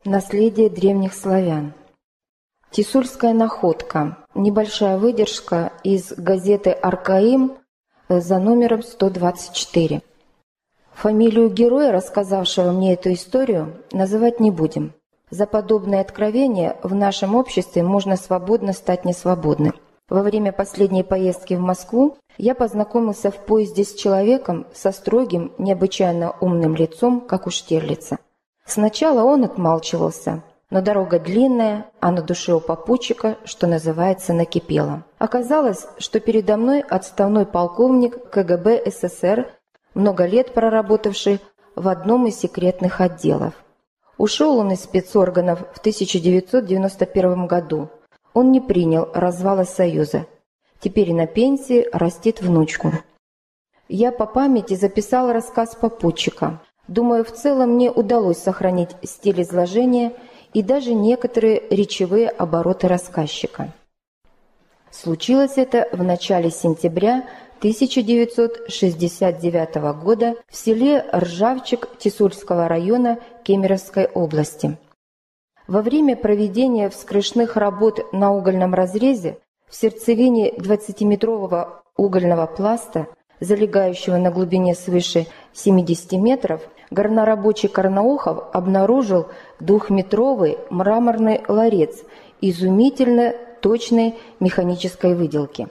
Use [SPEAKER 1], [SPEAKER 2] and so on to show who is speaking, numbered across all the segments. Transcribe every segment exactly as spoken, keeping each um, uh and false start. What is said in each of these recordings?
[SPEAKER 1] Наследие древних славян. Тисульская находка. Небольшая выдержка из газеты «Аркаим» за номером сто двадцать четыре. Фамилию героя, рассказавшего мне эту историю, называть не будем. За подобные откровения в нашем обществе можно свободно стать несвободным. Во время последней поездки в Москву я познакомился в поезде с человеком со строгим, необычайно умным лицом, как у Штирлица. Сначала он отмалчивался, но дорога длинная, а на душе у попутчика, что называется, накипело. Оказалось, что передо мной отставной полковник ка гэ бэ эс эс эр, много лет проработавший в одном из секретных отделов. Ушел он из спецорганов в тысяча девятьсот девяносто первом году. Он не принял развала Союза. Теперь на пенсии растит внучку. Я по памяти записал рассказ попутчика. Думаю, в целом мне удалось сохранить стиль изложения и даже некоторые речевые обороты рассказчика. Случилось это в начале сентября тысяча девятьсот шестьдесят девятого года в селе Ржавчик Тисульского района Кемеровской области. Во время проведения вскрышных работ на угольном разрезе в сердцевине двадцатиметрового угольного пласта, залегающего на глубине свыше семидесяти метров, горнорабочий Карнаухов обнаружил двухметровый мраморный ларец изумительно точной механической выделки.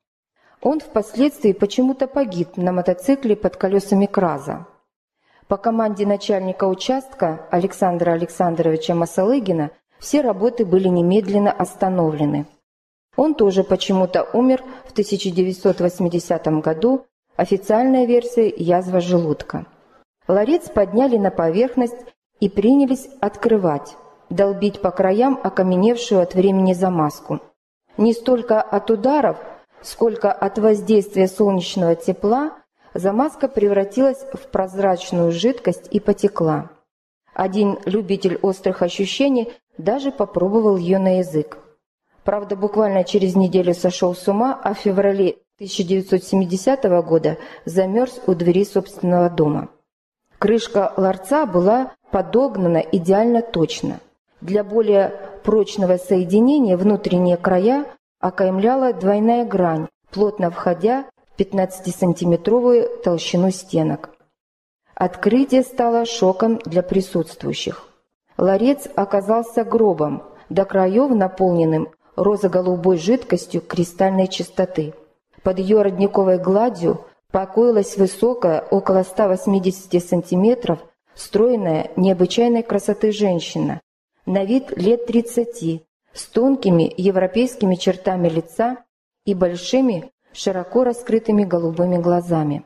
[SPEAKER 1] Он впоследствии почему-то погиб на мотоцикле под колесами КрАЗа. По команде начальника участка Александра Александровича Масалыгина все работы были немедленно остановлены. Он тоже почему-то умер в тысяча девятьсот восьмидесятом году, официальная версия – язва желудка. Ларец подняли на поверхность и принялись открывать, долбить по краям окаменевшую от времени замазку. Не столько от ударов, сколько от воздействия солнечного тепла замазка превратилась в прозрачную жидкость и потекла. Один любитель острых ощущений даже попробовал ее на язык. Правда, буквально через неделю сошел с ума, а в феврале тысяча девятьсот семидесятого года замерз у двери собственного дома. Крышка ларца была подогнана идеально точно. Для более прочного соединения внутренние края окаймляла двойная грань, плотно входя в пятнадцатисантиметровую толщину стенок. Открытие стало шоком для присутствующих. Ларец оказался гробом, до краев наполненным розово-голубой жидкостью кристальной чистоты. Под ее родниковой гладью покоилась высокая, около ста восьмидесяти сантиметров, стройная, необычайной красоты женщина, на вид лет тридцати, с тонкими европейскими чертами лица и большими, широко раскрытыми голубыми глазами.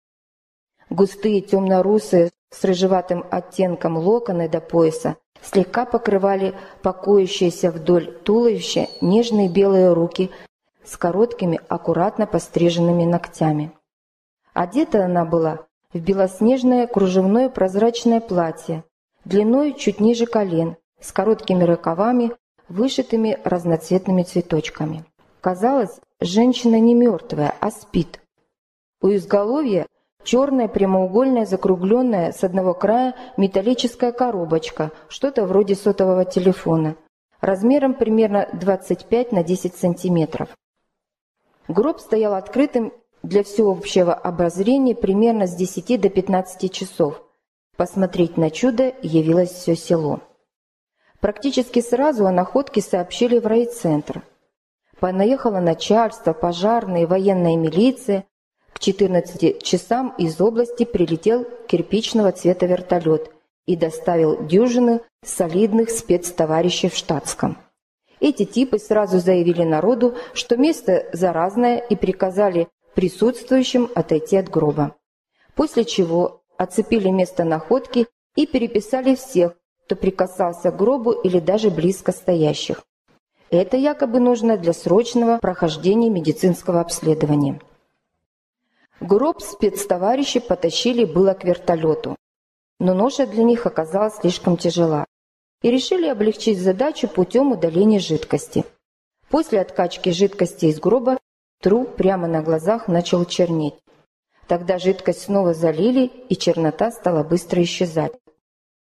[SPEAKER 1] Густые темно-русые с рыжеватым оттенком локоны до пояса слегка покрывали покоящиеся вдоль туловища нежные белые руки с короткими, аккуратно постриженными ногтями. Одета она была в белоснежное кружевное прозрачное платье, длиной чуть ниже колен, с короткими рукавами, вышитыми разноцветными цветочками. Казалось, женщина не мертвая, а спит. У изголовья черная прямоугольная закругленная с одного края металлическая коробочка, что-то вроде сотового телефона, размером примерно двадцать пять на десять сантиметров. Гроб стоял открытым для всеобщего обозрения примерно с десяти до пятнадцати часов. Посмотреть на чудо явилось все село. Практически сразу о находке сообщили в райцентр. Понаехало начальство, пожарные, военная милиция. К четырнадцати часам из области прилетел кирпичного цвета вертолет и доставил дюжину солидных спецтоварищей в штатском. Эти типы сразу заявили народу, что место заразное, и приказали присутствующим отойти от гроба. После чего оцепили место находки и переписали всех, кто прикасался к гробу или даже близко стоящих. Это якобы нужно для срочного прохождения медицинского обследования. Гроб спецтоварищи потащили было к вертолету, но ноша для них оказалась слишком тяжела, и решили облегчить задачу путем удаления жидкости. После откачки жидкости из гроба труп прямо на глазах начал чернеть. Тогда жидкость снова залили, и чернота стала быстро исчезать.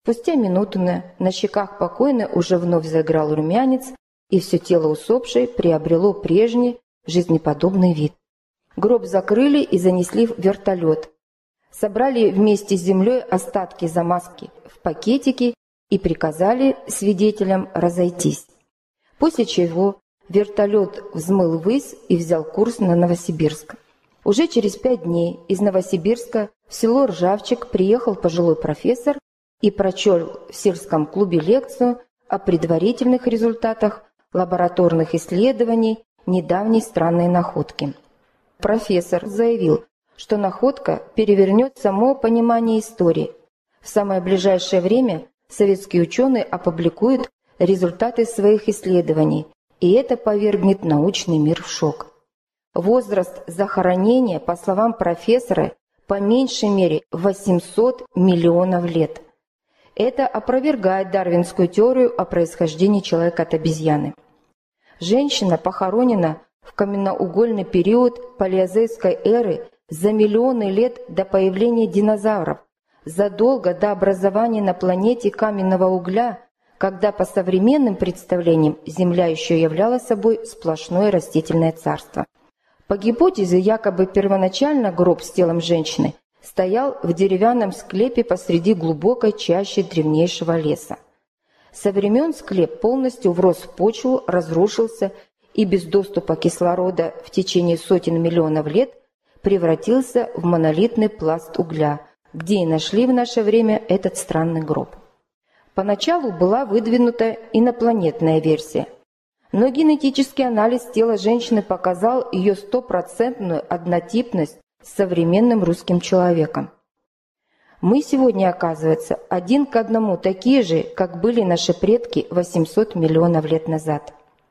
[SPEAKER 1] Спустя минуту на, на щеках покойной уже вновь заиграл румянец, и все тело усопшей приобрело прежний жизнеподобный вид. Гроб закрыли и занесли в вертолет. Собрали вместе с землей остатки замазки в пакетики и приказали свидетелям разойтись. После чего вертолет взмыл ввысь и взял курс на Новосибирск. Уже через пять дней из Новосибирска в село Ржавчик приехал пожилой профессор и прочел в сельском клубе лекцию о предварительных результатах лабораторных исследований недавней странной находки. Профессор заявил, что находка перевернет само понимание истории. В самое ближайшее время советские ученые опубликуют результаты своих исследований, и это повергнет научный мир в шок. Возраст захоронения, по словам профессора, по меньшей мере восемьсот миллионов лет. Это опровергает дарвинскую теорию о происхождении человека от обезьяны. Женщина похоронена в каменноугольный период палеозойской эры за миллионы лет до появления динозавров, задолго до образования на планете каменного угля, когда по современным представлениям Земля еще являла собой сплошное растительное царство. По гипотезе, якобы первоначально гроб с телом женщины стоял в деревянном склепе посреди глубокой чащи древнейшего леса. Со времен склеп полностью врос в почву, разрушился и без доступа кислорода в течение сотен миллионов лет превратился в монолитный пласт угля, где и нашли в наше время этот странный гроб. Поначалу была выдвинута инопланетная версия, но генетический анализ тела женщины показал ее стопроцентную однотипность с современным русским человеком. Мы сегодня, оказывается, один к одному такие же, как были наши предки восемьсот миллионов лет назад.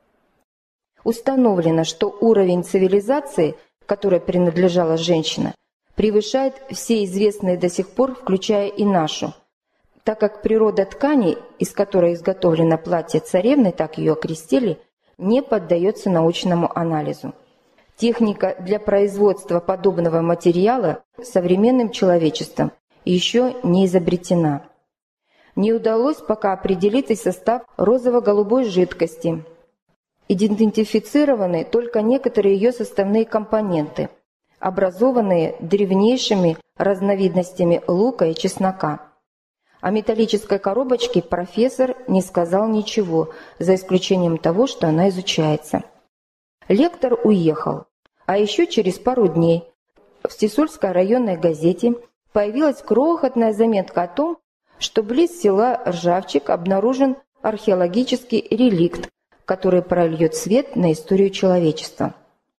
[SPEAKER 1] Установлено, что уровень цивилизации, которой принадлежала женщина, превышает все известные до сих пор, включая и нашу, так как природа ткани, из которой изготовлено платье царевны, так ее окрестили, не поддается научному анализу. Техника для производства подобного материала современным человечеством еще не изобретена. Не удалось пока определить и состав розово-голубой жидкости. Идентифицированы только некоторые ее составные компоненты, образованные древнейшими разновидностями лука и чеснока. О металлической коробочке профессор не сказал ничего, за исключением того, что она изучается. Лектор уехал, а еще через пару дней в Тисульской районной газете появилась крохотная заметка о том, что близ села Ржавчик обнаружен археологический реликт, который прольет свет на историю человечества.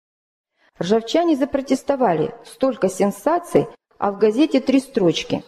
[SPEAKER 1] Ржавчане запротестовали: столько сенсаций, а в газете три строчки.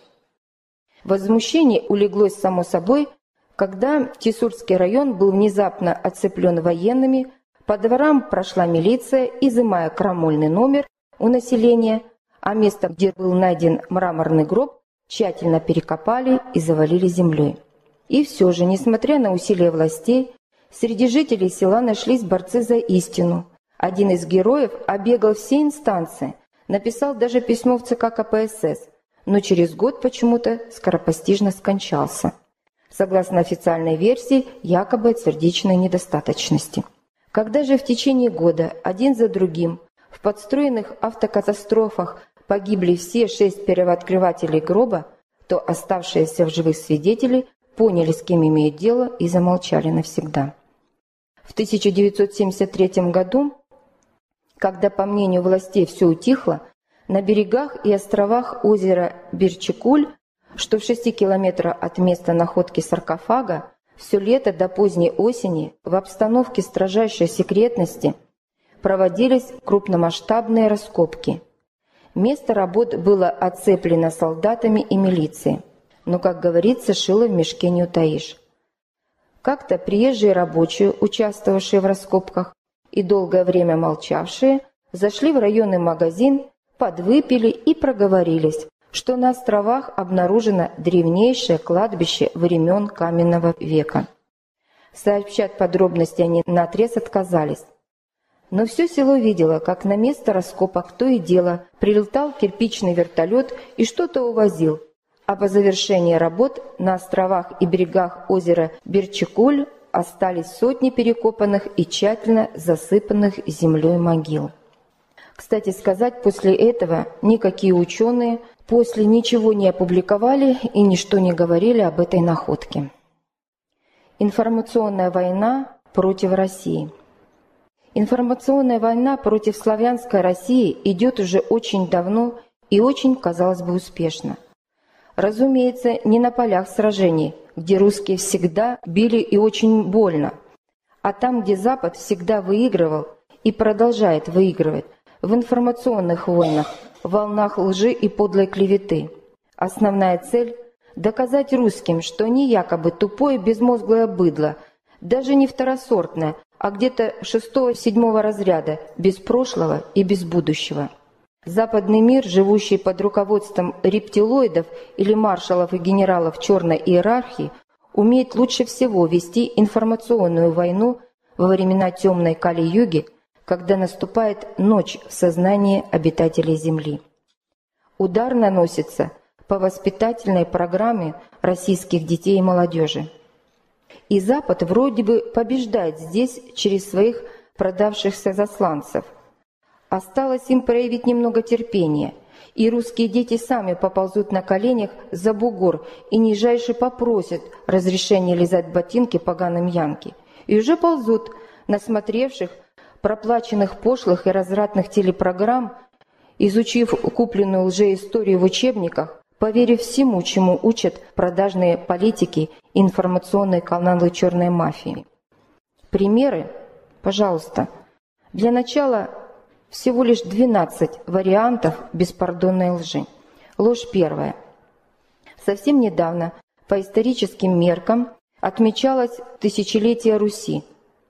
[SPEAKER 1] Возмущение улеглось само собой, когда Тисульский район был внезапно оцеплен военными, по дворам прошла милиция, изымая крамольный номер у населения, а место, где был найден мраморный гроб, тщательно перекопали и завалили землей. И все же, несмотря на усилия властей, среди жителей села нашлись борцы за истину. Один из героев обегал все инстанции, написал даже письмо в ЦК ка пэ эс эс, но через год почему-то скоропостижно скончался. Согласно официальной версии, якобы от сердечной недостаточности. Когда же в течение года один за другим в подстроенных автокатастрофах погибли все шесть первооткрывателей гроба, то оставшиеся в живых свидетели поняли, с кем имеют дело, и замолчали навсегда. В тысяча девятьсот семьдесят третьем году, когда, по мнению властей, все утихло, на берегах и островах озера Берчикуль, что в шести километрах от места находки саркофага, все лето до поздней осени в обстановке строжайшей секретности проводились крупномасштабные раскопки. Место работ было оцеплено солдатами и милицией, но, как говорится, шило в мешке не утаишь. Как-то приезжие рабочие, участвовавшие в раскопках и долгое время молчавшие, зашли в районный магазин, подвыпили и проговорились, что на островах обнаружено древнейшее кладбище времен каменного века. Сообщать подробности они наотрез отказались. Но все село видело, как на место раскопок то и дело прилетал кирпичный вертолет и что-то увозил, а по завершении работ на островах и берегах озера Берчикуль остались сотни перекопанных и тщательно засыпанных землей могил. Кстати сказать, после этого никакие ученые после ничего не опубликовали и ничто не говорили об этой находке. Информационная война против России. Информационная война против славянской России идет уже очень давно и очень, казалось бы, успешно. Разумеется, не на полях сражений, где русские всегда били и очень больно, а там, где Запад всегда выигрывал и продолжает выигрывать, в информационных войнах, волнах лжи и подлой клеветы. Основная цель – доказать русским, что они якобы тупое безмозглое быдло, даже не второсортное, а где-то шестого-седьмого разряда, без прошлого и без будущего. Западный мир, живущий под руководством рептилоидов или маршалов и генералов черной иерархии, умеет лучше всего вести информационную войну во времена темной Кали-юги, когда наступает ночь в сознании обитателей Земли. Удар наносится по воспитательной программе российских детей и молодежи. И Запад вроде бы побеждает здесь через своих продавшихся засланцев. Осталось им проявить немного терпения, и русские дети сами поползут на коленях за бугор и нижайше попросят разрешения лизать ботинки поганым янки. И уже ползут, насмотревших проплаченных пошлых и развратных телепрограмм, изучив купленную лжеисторию в учебниках, поверив всему, чему учат продажные политики и информационные каналы черной мафии. Примеры? Пожалуйста. Для начала всего лишь двенадцать вариантов беспардонной лжи. Ложь первая. Совсем недавно по историческим меркам отмечалось тысячелетие Руси.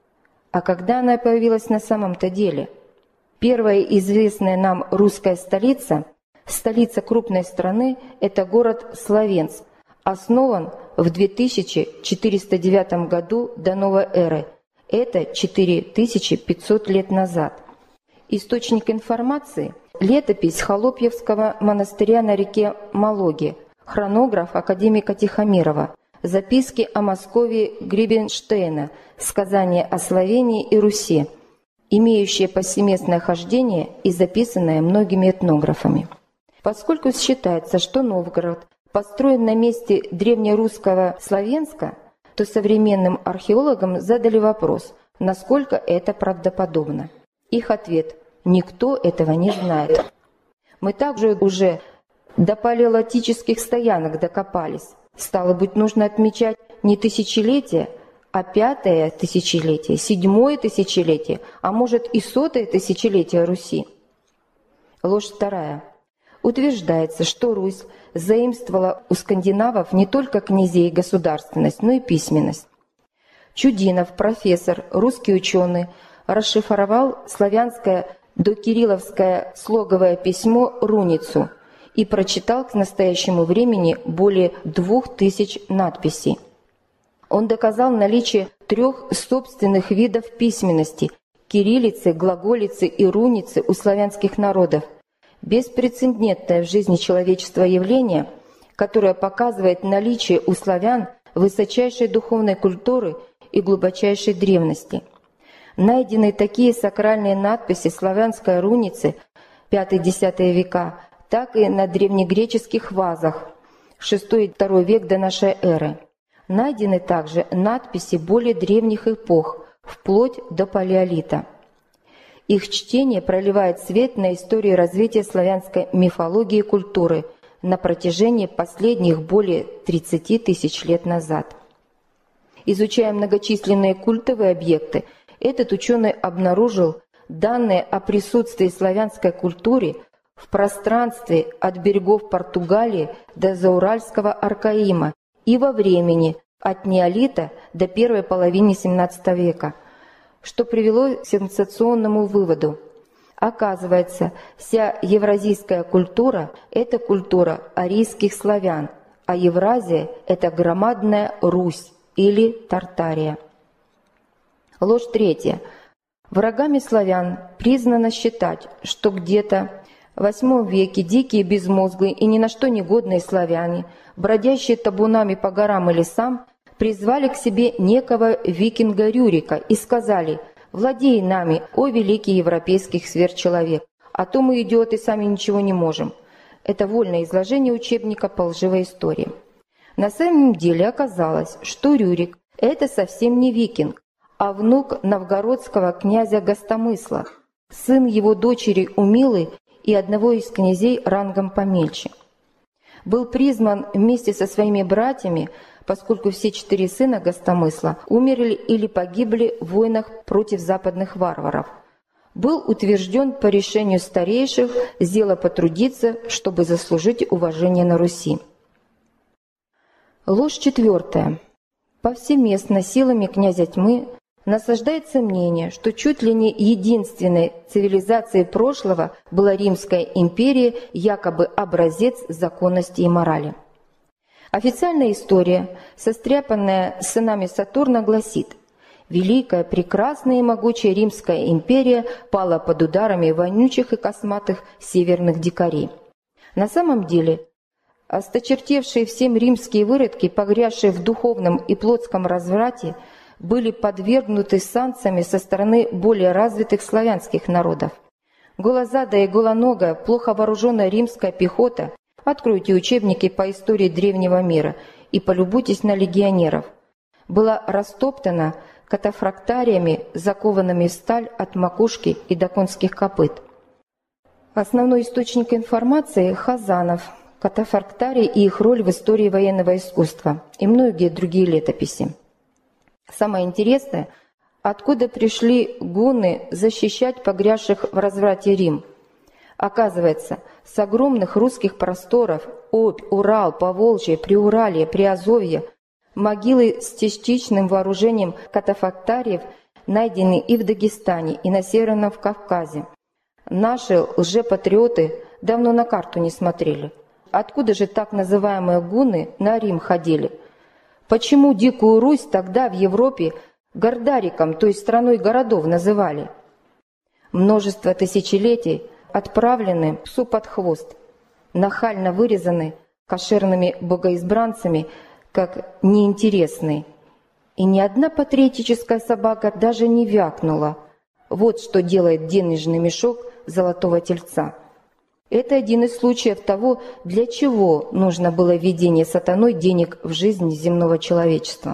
[SPEAKER 1] А когда она появилась на самом-то деле? Первая известная нам русская столица, столица крупной страны, это город Словенск, основан в две тысячи четыреста девятом году до новой эры. Это четыре тысячи пятьсот лет назад. Источник информации – летопись Холопьевского монастыря на реке Малоге, хронограф академика Тихомирова, записки о Московии Гребенштейна, сказания о Словении и Руси, имеющие повсеместное хождение и записанное многими этнографами. Поскольку считается, что Новгород построен на месте древнерусского Словенска, то современным археологам задали вопрос, насколько это правдоподобно. Их ответ – никто этого не знает. Мы также уже до палеолитических стоянок докопались. Стало быть, нужно отмечать не тысячелетие, а пятое тысячелетие, седьмое тысячелетие, а может и сотое тысячелетие Руси. Ложь вторая. Утверждается, что Русь заимствовала у скандинавов не только князей и государственность, но и письменность. Чудинов, профессор, русский ученый, расшифровал славянское докирилловское слоговое письмо «Руницу» и прочитал к настоящему времени более двух тысяч надписей. Он доказал наличие трех собственных видов письменности – кириллицы, глаголицы и руницы у славянских народов. Беспрецедентное в жизни человечества явление, которое показывает наличие у славян высочайшей духовной культуры и глубочайшей древности. Найдены такие сакральные надписи славянской руницы пятый-десятый века, так и на древнегреческих вазах шестой-второй век до нашей эры. Найдены также надписи более древних эпох, вплоть до палеолита. Их чтение проливает свет на историю развития славянской мифологии и культуры на протяжении последних более тридцати тысяч лет назад. Изучая многочисленные культовые объекты, этот ученый обнаружил данные о присутствии славянской культуры в пространстве от берегов Португалии до Зауральского Аркаима и во времени от неолита до первой половины семнадцатого века, что привело к сенсационному выводу. Оказывается, вся евразийская культура – это культура арийских славян, а Евразия – это громадная Русь или Тартария. Ложь третья. Врагами славян признано считать, что где-то В восьмом веке дикие, безмозглые и ни на что негодные славяне, бродящие табунами по горам и лесам, призвали к себе некого викинга Рюрика и сказали: «Владей нами, о великий европейский сверхчеловек, а то мы, идиоты, сами ничего не можем». Это вольное изложение учебника по лживой истории. На самом деле оказалось, что Рюрик – это совсем не викинг, а внук новгородского князя Гостомысла, сын его дочери Умилы и одного из князей рангом помельче. Был призван вместе со своими братьями, поскольку все четыре сына Гостомысла умерли или погибли в войнах против западных варваров. Был утвержден по решению старейших сдело потрудиться, чтобы заслужить уважение на Руси. Ложь четвертая. Повсеместно силами князя тьмы насаждается мнение, что чуть ли не единственной цивилизацией прошлого была Римская империя, якобы образец законности и морали. Официальная история, состряпанная сынами Сатурна, гласит: «Великая, прекрасная и могучая Римская империя пала под ударами вонючих и косматых северных дикарей». На самом деле, осточертевшие всем римские выродки, погрязшие в духовном и плотском разврате, были подвергнуты санкциями со стороны более развитых славянских народов. Голозадая и голоногая, плохо вооруженная римская пехота, откройте учебники по истории древнего мира и полюбуйтесь на легионеров, была растоптана катафрактариями, закованными в сталь от макушки и до конских копыт. Основной источник информации – Хазанов, катафрактарии и их роль в истории военного искусства и многие другие летописи. Самое интересное, откуда пришли гунны защищать погрязших в разврате Рим. Оказывается, с огромных русских просторов Обь, Урал, Поволжье, Приуралье, Приазовье могилы с частичным вооружением катафрактариев найдены и в Дагестане, и на Северном Кавказе. Наши лжепатриоты давно на карту не смотрели. Откуда же так называемые гунны на Рим ходили? Почему Дикую Русь тогда в Европе Гордариком, то есть страной городов, называли? Множество тысячелетий отправлены псу под хвост, нахально вырезаны кошерными богоизбранцами, как неинтересные. И ни одна патриотическая собака даже не вякнула. Вот что делает денежный мешок золотого тельца. Это один из случаев того, для чего нужно было введение сатаной денег в жизнь земного человечества.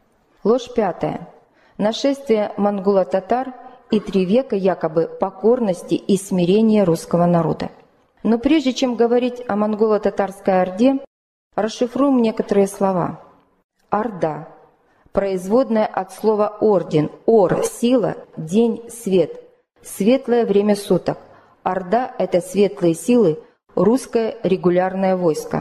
[SPEAKER 1] Ложь пятая. Нашествие монголо-татар и три века якобы покорности и смирения русского народа. Но прежде чем говорить о монголо-татарской орде, расшифруем некоторые слова. Орда. Производная от слова орден. Ор – сила, день – свет. Светлое время суток. Орда – это светлые силы, русское регулярное войско.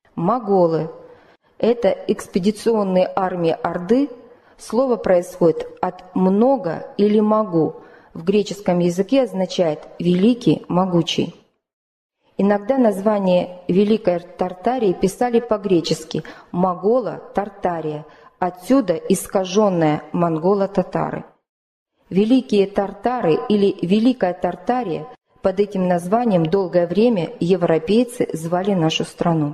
[SPEAKER 1] Моголы – это экспедиционные армии Орды. Слово происходит от «много» или «могу». В греческом языке означает «великий», «могучий». Иногда название Великой Тартарии писали по-гречески «Могола», «Тартария», отсюда искаженное «монголо-татары». Великие Тартары или Великая Тартария – под этим названием долгое время европейцы звали нашу страну.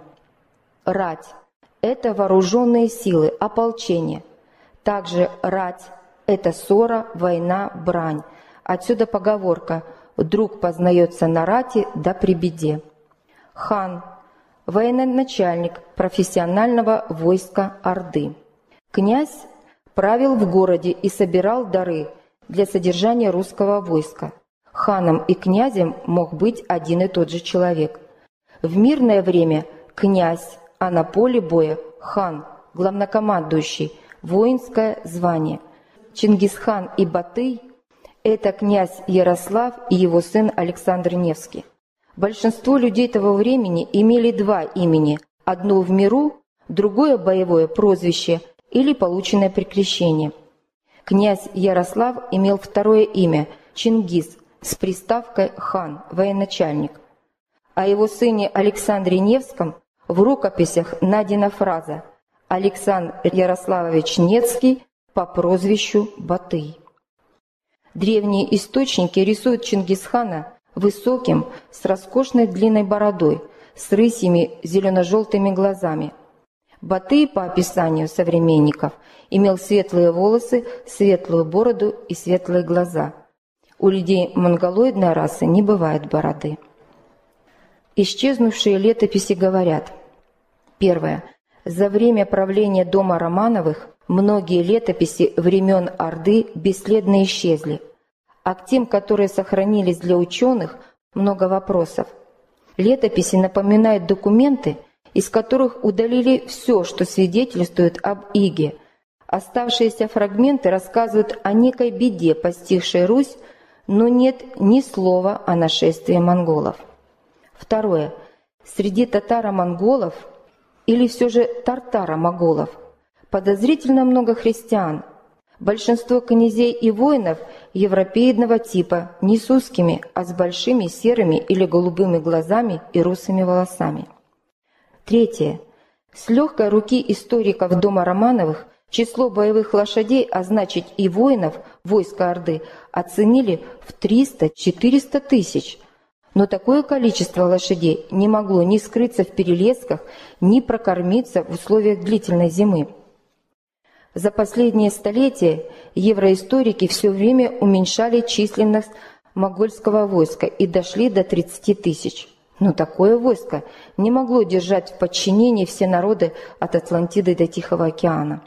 [SPEAKER 1] Рать – это вооруженные силы, ополчение. Также рать – это ссора, война, брань. Отсюда поговорка «друг познается на рати да при беде». Хан – военачальник профессионального войска Орды. Князь правил в городе и собирал дары для содержания русского войска. Ханом и князем мог быть один и тот же человек. В мирное время князь, а на поле боя хан, главнокомандующий, воинское звание. Чингисхан и Батый – это князь Ярослав и его сын Александр Невский. Большинство людей того времени имели два имени – одно в миру, другое боевое прозвище или полученное при крещении. Князь Ярослав имел второе имя – Чингис, с приставкой «хан», военачальник. О его сыне Александре Невском в рукописях найдена фраза «Александр Ярославович Невский по прозвищу Батый». Древние источники рисуют Чингисхана высоким, с роскошной длинной бородой, с рысьими зелено-желтыми глазами. Батый, по описанию современников, имел светлые волосы, светлую бороду и светлые глаза. У людей монголоидной расы не бывает бороды. Исчезнувшие летописи говорят. Первое. За время правления дома Романовых многие летописи времен Орды бесследно исчезли, а к тем, которые сохранились для ученых, много вопросов. Летописи напоминают документы, из которых удалили все, что свидетельствует об Иге. Оставшиеся фрагменты рассказывают о некой беде, постигшей Русь, но нет ни слова о нашествии монголов. Второе. Среди татаро-монголов или все же тартаро-моголов подозрительно много христиан. Большинство князей и воинов европеидного типа, не с узкими, а с большими серыми или голубыми глазами и русыми волосами. Третье. С легкой руки историков дома Романовых число боевых лошадей, а значит и воинов войска Орды, оценили в триста-четыреста тысяч. Но такое количество лошадей не могло ни скрыться в перелесках, ни прокормиться в условиях длительной зимы. За последние столетия евроисторики все время уменьшали численность монгольского войска и дошли до тридцати тысяч. Но такое войско не могло держать в подчинении все народы от Атлантиды до Тихого океана.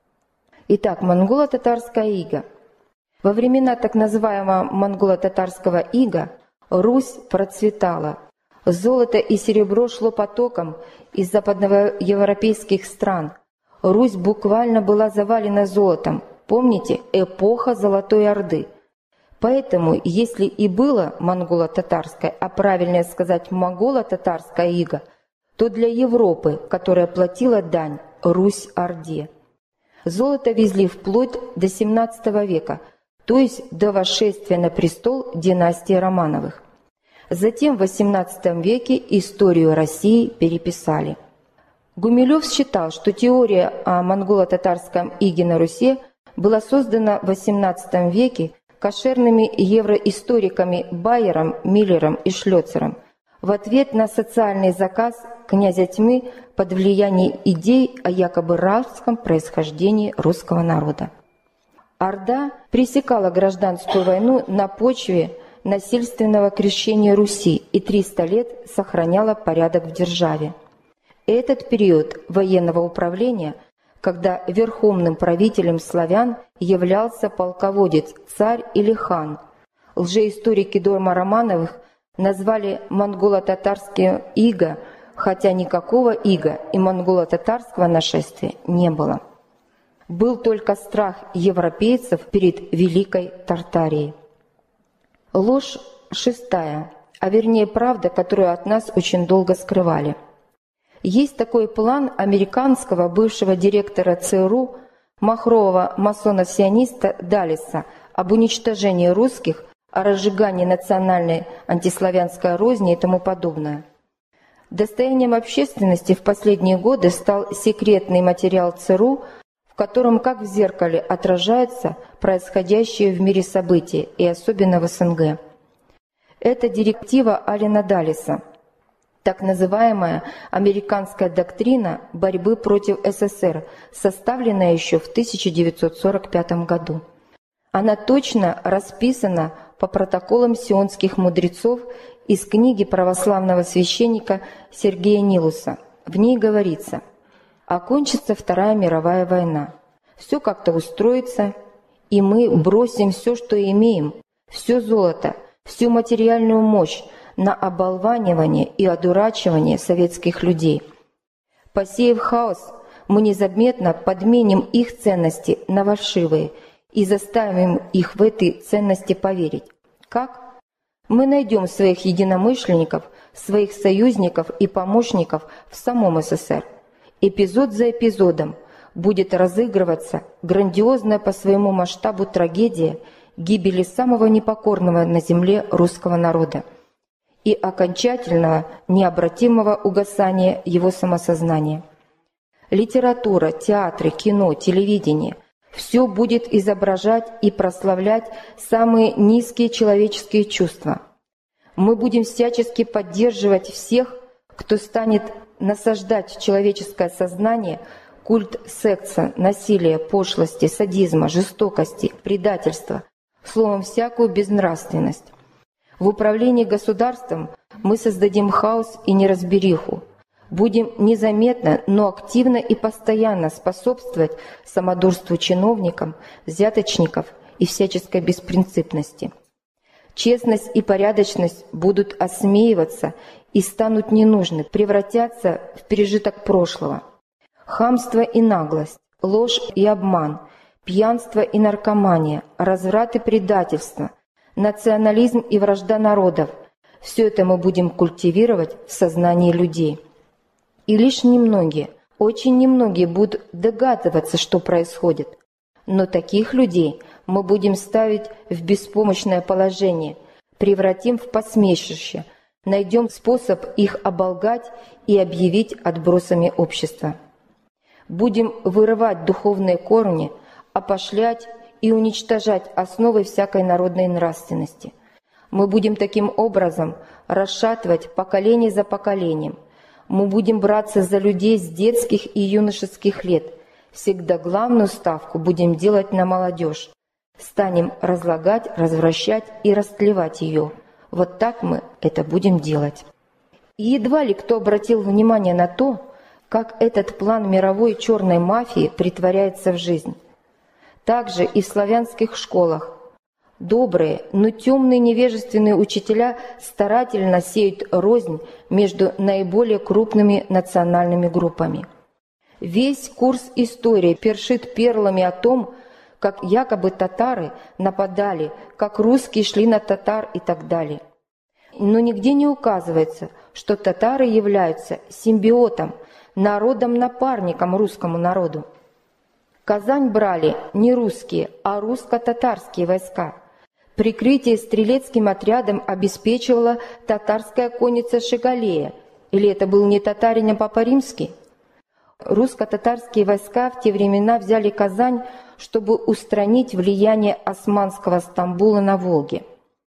[SPEAKER 1] Итак, монголо-татарская ига. Во времена так называемого монголо-татарского ига Русь процветала. Золото и серебро шло потоком из западноевропейских стран. Русь буквально была завалена золотом. Помните, эпоха Золотой Орды. Поэтому, если и было монголо-татарское, а правильнее сказать монголо-татарская ига, то для Европы, которая платила дань Русь-Орде. Золото везли вплоть до семнадцатого века, то есть до восшествия на престол династии Романовых. Затем в восемнадцатом веке историю России переписали. Гумилев считал, что теория о монголо-татарском иге на Руси была создана в восемнадцатом веке кошерными евроисториками Байером, Миллером и Шлёцером в ответ на социальный заказ князя Тьмы под влиянием идей о якобы рабском происхождении русского народа. Орда пресекала гражданскую войну на почве насильственного крещения Руси и триста лет сохраняла порядок в державе. Этот период военного управления, когда верховным правителем славян являлся полководец, царь или хан, лжеисторики дома Романовых назвали монголо-татарским иго, хотя никакого ига и монголо-татарского нашествия не было. Был только страх европейцев перед Великой Тартарией. Ложь шестая, а вернее правда, которую от нас очень долго скрывали. Есть такой план американского бывшего директора ЦРУ, махрового масона-сиониста Даллеса об уничтожении русских, о разжигании национальной антиславянской розни и тому подобное. Достоянием общественности в последние годы стал секретный материал ЦРУ, в котором как в зеркале отражаются происходящие в мире события, и особенно в СНГ. Это директива Алена Даллеса, так называемая американская доктрина борьбы против СССР, составленная еще в тысяча девятьсот сорок пятом году. Она точно расписана по протоколам сионских мудрецов из книги православного священника Сергея Нилуса. В ней говорится: «Окончится Вторая мировая война, все как-то устроится, и мы бросим все, что имеем, все золото, всю материальную мощь на оболванивание и одурачивание советских людей. Посеяв хаос, мы незаметно подменим их ценности на фальшивые и заставим их в эти ценности поверить. Как? Мы найдем своих единомышленников, своих союзников и помощников в самом СССР. Эпизод за эпизодом будет разыгрываться грандиозная по своему масштабу трагедия гибели самого непокорного на земле русского народа и окончательного необратимого угасания его самосознания. Литература, театры, кино, телевидение – все будет изображать и прославлять самые низкие человеческие чувства. Мы будем всячески поддерживать всех, кто станет насаждать в человеческое сознание культ секса, насилия, пошлости, садизма, жестокости, предательства, словом, всякую безнравственность. В управлении государством мы создадим хаос и неразбериху. Будем незаметно, но активно и постоянно способствовать самодурству чиновникам, взяточников и всяческой беспринципности. Честность и порядочность будут осмеиваться и станут ненужны, превратятся в пережиток прошлого. Хамство и наглость, ложь и обман, пьянство и наркомания, разврат и предательство, национализм и вражда народов – все это мы будем культивировать в сознании людей. И лишь немногие, очень немногие будут догадываться, что происходит. Но таких людей мы будем ставить в беспомощное положение, превратим в посмешище, найдем способ их оболгать и объявить отбросами общества. Будем вырывать духовные корни, опошлять и уничтожать основы всякой народной нравственности. Мы будем таким образом расшатывать поколение за поколением. Мы будем браться за людей с детских и юношеских лет. Всегда главную ставку будем делать на молодежь. Станем разлагать, развращать и растлевать ее. Вот так мы это будем делать. И едва ли кто обратил внимание на то, как этот план мировой черной мафии притворяется в жизнь. Также и в славянских школах добрые, но темные невежественные учителя старательно сеют рознь между наиболее крупными национальными группами. Весь курс истории першит перлами о том, как якобы татары нападали, как русские шли на татар и так далее. Но нигде не указывается, что татары являются симбиотом, народом-напарником русскому народу. Казань брали не русские, а русско-татарские войска. Прикрытие стрелецким отрядом обеспечивала татарская конница Шигалея. Или это был не татарин, а Папа Римский? Русско-татарские войска в те времена взяли Казань, чтобы устранить влияние османского Стамбула на Волге.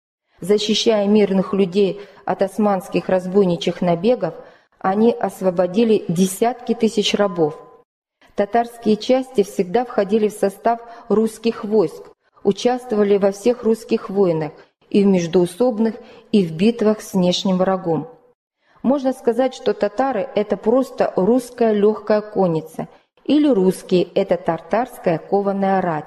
[SPEAKER 1] Защищая мирных людей от османских разбойничьих набегов, они освободили десятки тысяч рабов. Татарские части всегда входили в состав русских войск, участвовали во всех русских войнах и в междоусобных, и в битвах с внешним врагом. Можно сказать, что татары – это просто русская легкая конница, или русские – это тартарская кованая рать.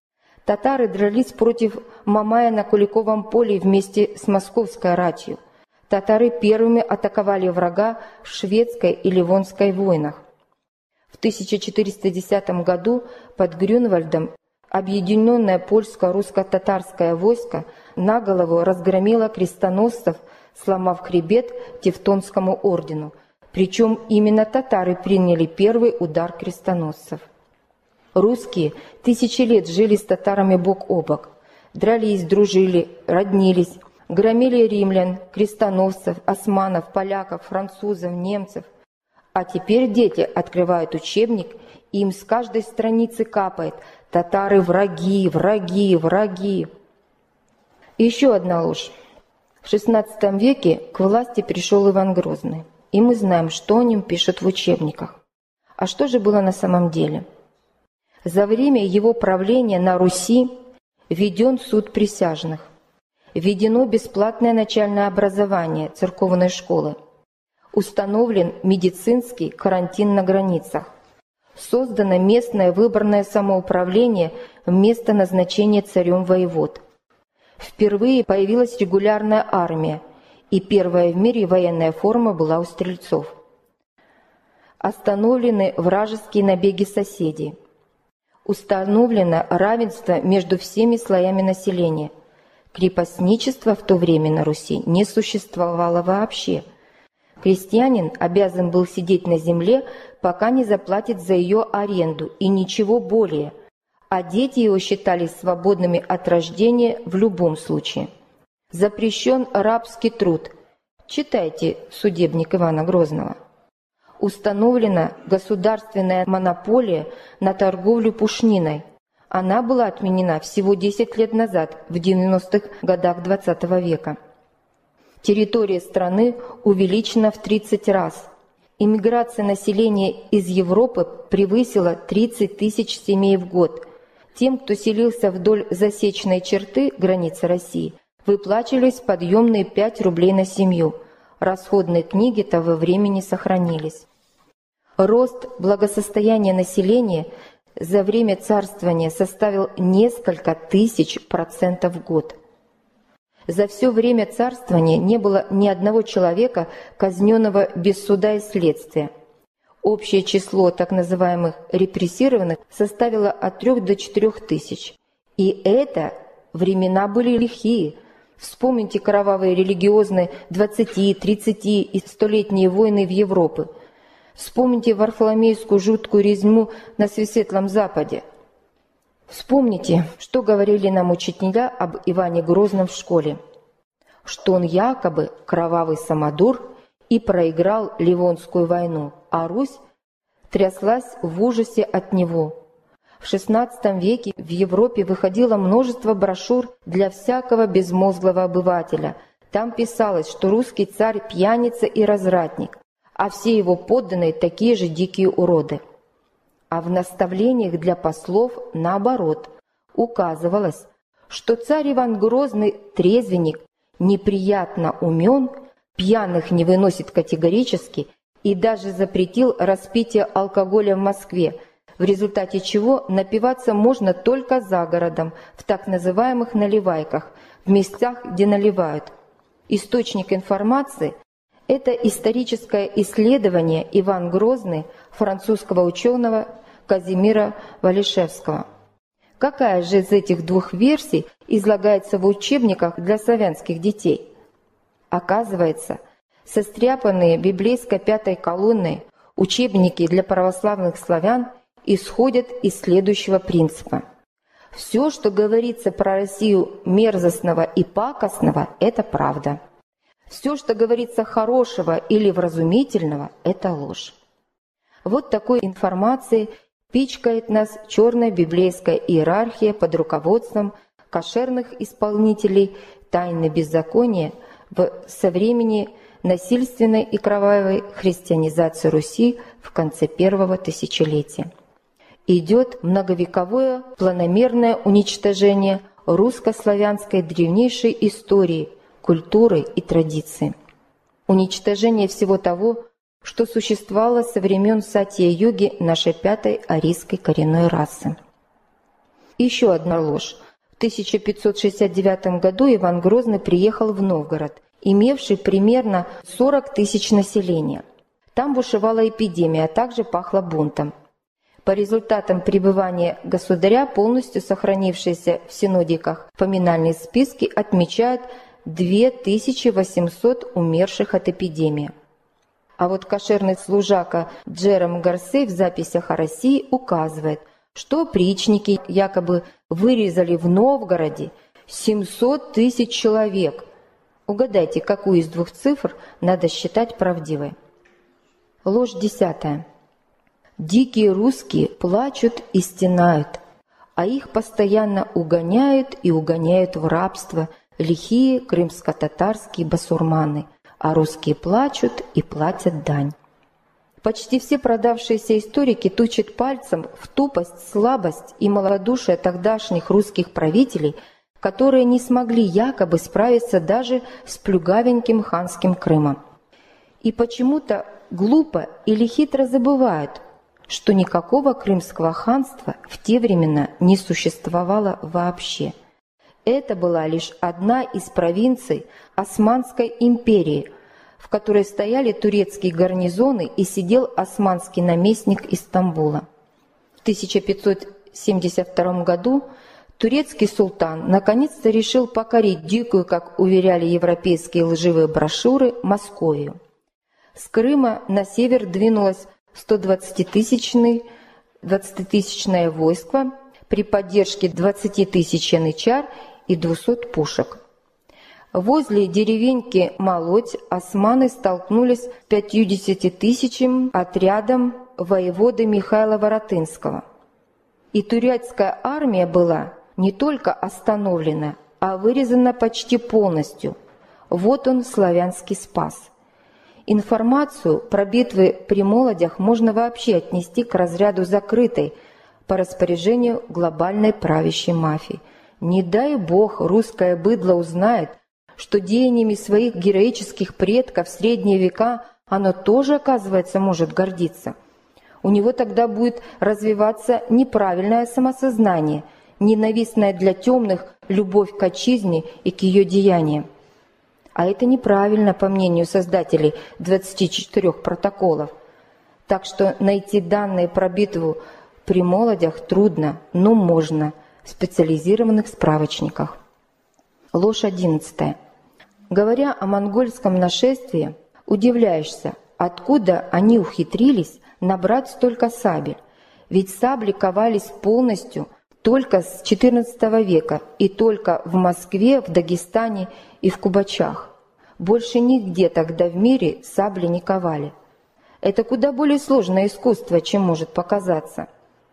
[SPEAKER 1] Татары дрались против Мамая на Куликовом поле вместе с московской ратью. Татары первыми атаковали врага в шведской и ливонской войнах. В тысяча четыреста десятом году под Грюнвальдом объединенное польско-русско-татарское войско на голову разгромило крестоносцев, сломав хребет Тевтонскому ордену. Причем именно татары приняли первый удар крестоносцев. Русские тысячи лет жили с татарами бок о бок, дрались, дружили, роднились, громили римлян, крестоносцев, османов, поляков, французов, немцев. А теперь дети открывают учебник, и им с каждой страницы капает: татары враги, враги, враги. И еще одна ложь. В шестнадцатом веке к власти пришел Иван Грозный, и мы знаем, что о нем пишут в учебниках. А что же было на самом деле? За время его правления на Руси введен суд присяжных, введено бесплатное начальное образование церковной школы, установлен медицинский карантин на границах, создано местное выборное самоуправление вместо назначения царем воевод. Впервые появилась регулярная армия, и первая в мире военная форма была у стрельцов. Остановлены вражеские набеги соседей. Установлено равенство между всеми слоями населения. Крепостничество в то время на Руси не существовало вообще. Крестьянин обязан был сидеть на земле, пока не заплатит за ее аренду, и ничего более, а дети его считались свободными от рождения в любом случае. Запрещен рабский труд. Читайте судебник Ивана Грозного. Установлена государственная монополия на торговлю пушниной. Она была отменена всего десять лет назад, в девяностых годах двадцатого века. Территория страны увеличена в тридцать раз. Иммиграция населения из Европы превысила тридцать тысяч семей в год. Тем, кто селился вдоль засечной черты границы России, выплачивались подъемные пять рублей на семью. Расходные книги того времени сохранились. Рост благосостояния населения за время царствования составил несколько тысяч процентов в год. За все время царствования не было ни одного человека, казненного без суда и следствия. Общее число так называемых репрессированных составило от трех до четырех тысяч. И это времена были лихие. Вспомните кровавые религиозные двадцати, тридцати и столетние войны в Европе. Вспомните Варфоломеевскую жуткую резню на Светлом Западе. Вспомните, что говорили нам учителя об Иване Грозном в школе. Что он якобы кровавый самодур и проиграл Ливонскую войну, а Русь тряслась в ужасе от него. В шестнадцатом веке в Европе выходило множество брошюр для всякого безмозглого обывателя. Там писалось, что русский царь пьяница и развратник, а все его подданные такие же дикие уроды. А в наставлениях для послов, наоборот, указывалось, что царь Иван Грозный трезвенник, неприятно умен, пьяных не выносит категорически и даже запретил распитие алкоголя в Москве, в результате чего напиваться можно только за городом, в так называемых наливайках, в местах, где наливают. Источник информации – это историческое исследование Иван Грозный французского ученого Казимира Валишевского. Какая же из этих двух версий излагается в учебниках для славянских детей? Оказывается, состряпанные библейской пятой колонной учебники для православных славян исходят из следующего принципа. Все, что говорится про Россию мерзостного и пакостного, это правда. Все, что говорится хорошего или вразумительного, это ложь. Вот такой информацией пичкает нас черная библейская иерархия под руководством кошерных исполнителей тайны беззакония в со времени насильственной и кровавой христианизации Руси в конце первого тысячелетия. Идет многовековое планомерное уничтожение русско-славянской древнейшей истории, культуры и традиции. Уничтожение всего того, что существовало со времен Сатья-йоги нашей пятой арийской коренной расы. Еще одна ложь. В тысяча пятьсот шестьдесят девятом году Иван Грозный приехал в Новгород, имевший примерно сорок тысяч населения. Там бушевала эпидемия, а также пахло бунтом. По результатам пребывания государя полностью сохранившиеся в синодиках поминальные списки отмечают две тысячи восемьсот умерших от эпидемии. А вот кошерный служака Джером Гарсей в записях о России указывает, что опричники якобы вырезали в Новгороде семьсот тысяч человек. Угадайте, какую из двух цифр надо считать правдивой. Ложь десятая. Дикие русские плачут и стенают, а их постоянно угоняют и угоняют в рабство лихие крымско-татарские басурманы, а русские плачут и платят дань. Почти все продавшиеся историки тычут пальцем в тупость, слабость и малодушие тогдашних русских правителей, которые не смогли якобы справиться даже с плюгавеньким ханским Крымом. И почему-то глупо или хитро забывают, что никакого крымского ханства в те времена не существовало вообще. Это была лишь одна из провинций Османской империи, в которой стояли турецкие гарнизоны и сидел османский наместник из Стамбула. В тысяча пятьсот семьдесят втором году турецкий султан наконец-то решил покорить дикую, как уверяли европейские лживые брошюры, Московию. С Крыма на север двинулось сто двадцатитысячное войско при поддержке двадцати тысяч янычар и двухсот пушек. Возле деревеньки Молодь османы столкнулись с пятьюдесятитысячным отрядом воеводы Михаила Воротынского. И турецкая армия была не только остановлена, а вырезана почти полностью. Вот он, славянский спас. Информацию про битвы при Молодях можно вообще отнести к разряду закрытой по распоряжению глобальной правящей мафии. Не дай бог русское быдло узнает, что деяниями своих героических предков в средние века оно тоже, оказывается, может гордиться. У него тогда будет развиваться неправильное самосознание, ненавистная для темных любовь к отчизне и к ее деяниям. А это неправильно, по мнению создателей двадцати четырёх протоколов. Так что найти данные про битву при Молодях трудно, но можно в специализированных справочниках. Ложь одиннадцатая. Говоря о монгольском нашествии, удивляешься, откуда они ухитрились набрать столько сабель. Ведь сабли ковались полностью только с четырнадцатого века и только в Москве, в Дагестане и в Кубачах. Больше нигде тогда в мире сабли не ковали. Это куда более сложное искусство, чем может показаться.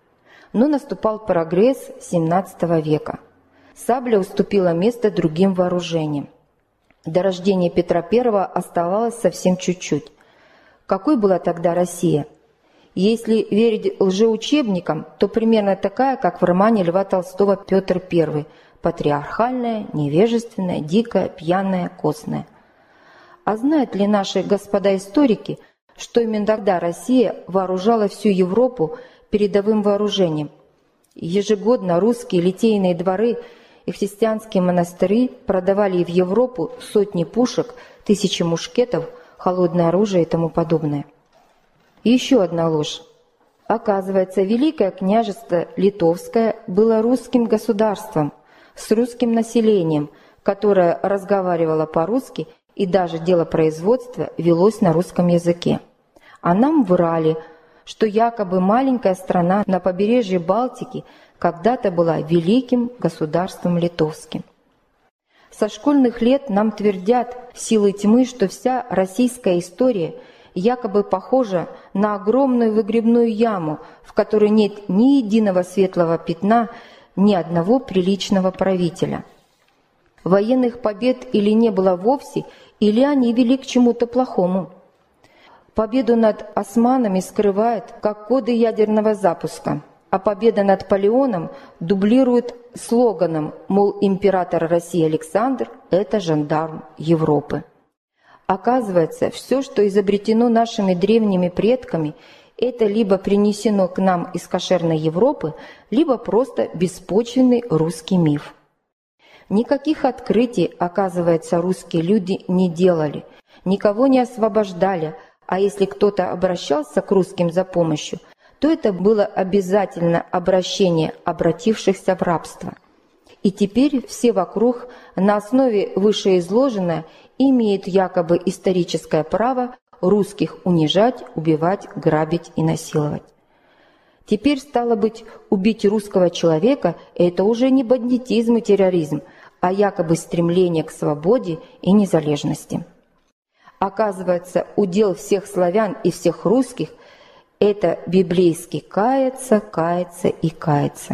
[SPEAKER 1] Но наступал прогресс семнадцатого века. Сабля уступила место другим вооружениям. До рождения Петра Первого оставалось совсем чуть-чуть. Какой была тогда Россия? Если верить лжеучебникам, то примерно такая, как в романе Льва Толстого «Петр Первый», патриархальная, невежественная, дикая, пьяная, костная. А знают ли наши господа историки, что именно тогда Россия вооружала всю Европу передовым вооружением? Ежегодно русские литейные дворы и христианские монастыри продавали в Европу сотни пушек, тысячи мушкетов, холодное оружие и тому подобное. И еще одна ложь. Оказывается, Великое княжество Литовское было русским государством, с русским населением, которое разговаривало по-русски, и даже дело производства велось на русском языке. А нам врали, что якобы маленькая страна на побережье Балтики когда-то была великим государством литовским. Со школьных лет нам твердят силы тьмы, что вся российская история якобы похожа на огромную выгребную яму, в которой нет ни единого светлого пятна, ни одного приличного правителя. Военных побед или не было вовсе, или они вели к чему-то плохому. Победу над османами скрывает как коды ядерного запуска, а победа над Наполеоном дублирует слоганом, мол, император России Александр – это жандарм Европы. Оказывается, все, что изобретено нашими древними предками, это либо принесено к нам из кошерной Европы, либо просто беспочвенный русский миф. Никаких открытий, оказывается, русские люди не делали, никого не освобождали, а если кто-то обращался к русским за помощью, то это было обязательно обращение обратившихся в рабство. И теперь все вокруг на основе вышеизложенного имеют якобы историческое право русских унижать, убивать, грабить и насиловать. Теперь, стало быть, убить русского человека – это уже не бандитизм и терроризм, а якобы стремление к свободе и незалежности. Оказывается, удел всех славян и всех русских – это библейский «каяться, каяться и каяться».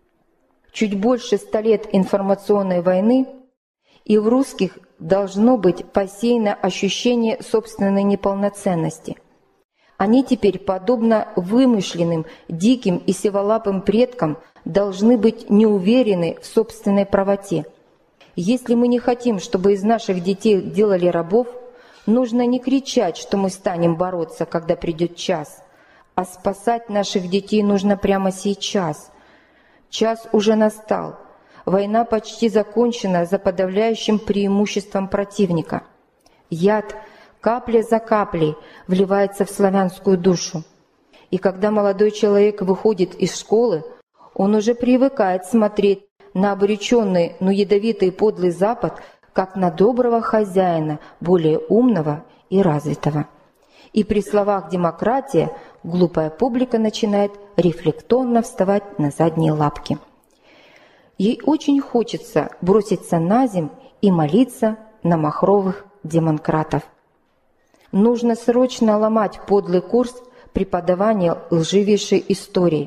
[SPEAKER 1] Чуть больше ста лет информационной войны, и в русских должно быть посеяно ощущение собственной неполноценности. Они теперь, подобно вымышленным, диким и сиволапым предкам, должны быть неуверены в собственной правоте. Если мы не хотим, чтобы из наших детей делали рабов, нужно не кричать, что мы станем бороться, когда придет час, а спасать наших детей нужно прямо сейчас. Час уже настал. Война почти закончена за подавляющим преимуществом противника. Яд капля за каплей вливается в славянскую душу. И когда молодой человек выходит из школы, он уже привыкает смотреть на обреченный, но ядовитый подлый Запад, как на доброго хозяина, более умного и развитого. И при словах «демократия» глупая публика начинает рефлекторно вставать на задние лапки. Ей очень хочется броситься на земь и молиться на махровых демократов. Нужно срочно ломать подлый курс преподавания лживейшей истории.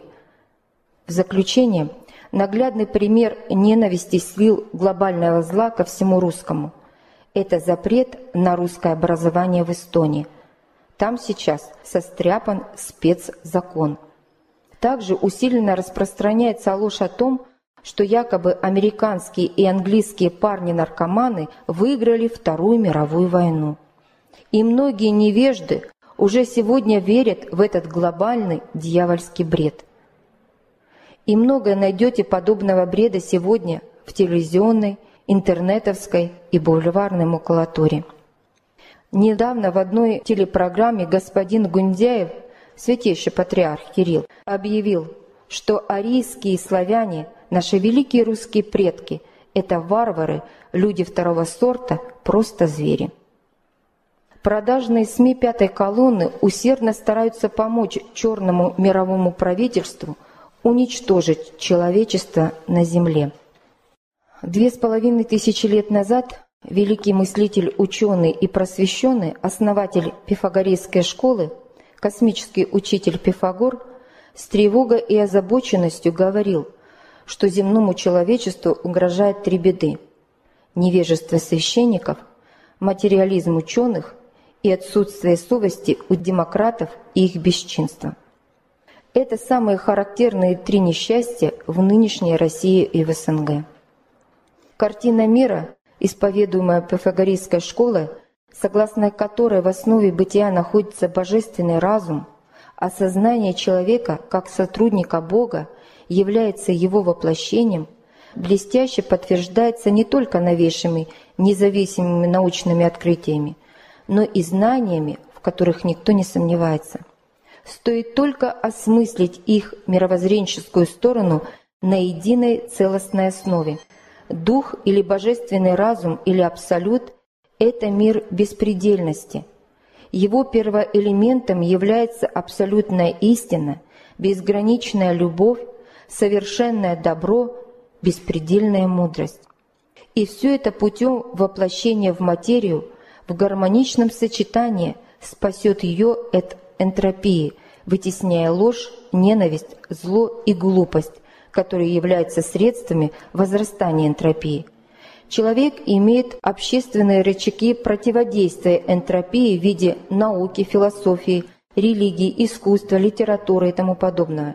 [SPEAKER 1] В заключение, наглядный пример ненависти сил глобального зла ко всему русскому. это запрет на русское образование в Эстонии. Там сейчас состряпан спецзакон. Также усиленно распространяется ложь о том, что якобы американские и английские парни-наркоманы выиграли Вторую мировую войну. И многие невежды уже сегодня верят в этот глобальный дьявольский бред. И многое найдете подобного бреда сегодня в телевизионной, интернетовской и бульварной макулатуре. Недавно в одной телепрограмме господин Гундяев, святейший патриарх Кирилл, объявил, что арийские славяне, наши великие русские предки, это варвары, люди второго сорта, просто звери. Продажные СМИ пятой колонны усердно стараются помочь черному мировому правительству уничтожить человечество на земле. Две с половиной тысячи лет назад великий мыслитель, ученый и просвещенный, основатель Пифагорейской школы, космический учитель Пифагор, с тревогой и озабоченностью говорил, что земному человечеству угрожает три беды – невежество священников, материализм ученых и отсутствие совести у демократов и их бесчинство. Это самые характерные три несчастья в нынешней России и в СНГ. Картина мира, исповедуемая Пифагорейской школой, согласно которой в основе бытия находится божественный разум, а сознание человека как сотрудника Бога является его воплощением, блестяще подтверждается не только новейшими независимыми научными открытиями, но и знаниями, в которых никто не сомневается. Стоит только осмыслить их мировоззренческую сторону на единой целостной основе. Дух или божественный разум или абсолют – это мир беспредельности. Его первоэлементом является абсолютная истина, безграничная любовь, совершенное добро, беспредельная мудрость. И все это путем воплощения в материю, в гармоничном сочетании спасет ее от энтропии, вытесняя ложь, ненависть, зло и глупость, которые являются средствами возрастания энтропии. Человек имеет общественные рычаги противодействия энтропии в виде науки, философии, религии, искусства, литературы и тому подобное.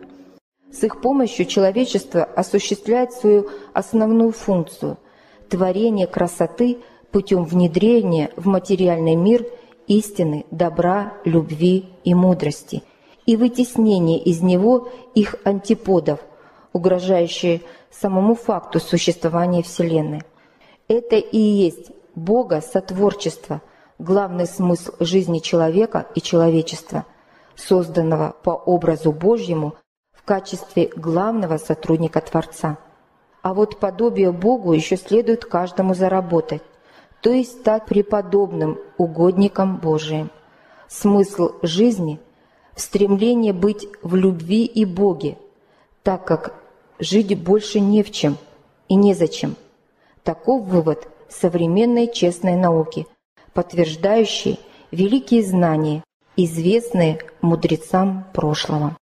[SPEAKER 1] С их помощью человечество осуществляет свою основную функцию – творение красоты путем внедрения в материальный мир истины, добра, любви и мудрости и вытеснение из него их антиподов, угрожающие самому факту существования Вселенной. Это и есть Бога сотворчество, главный смысл жизни человека и человечества, созданного по образу Божьему в качестве главного сотрудника Творца. А вот подобие Богу еще следует каждому заработать, то есть стать преподобным угодником Божиим. Смысл жизни в стремлении быть в любви и Боге, так как жить больше не в чем и незачем. Таков вывод современной честной науки, подтверждающий великие знания, известные мудрецам прошлого.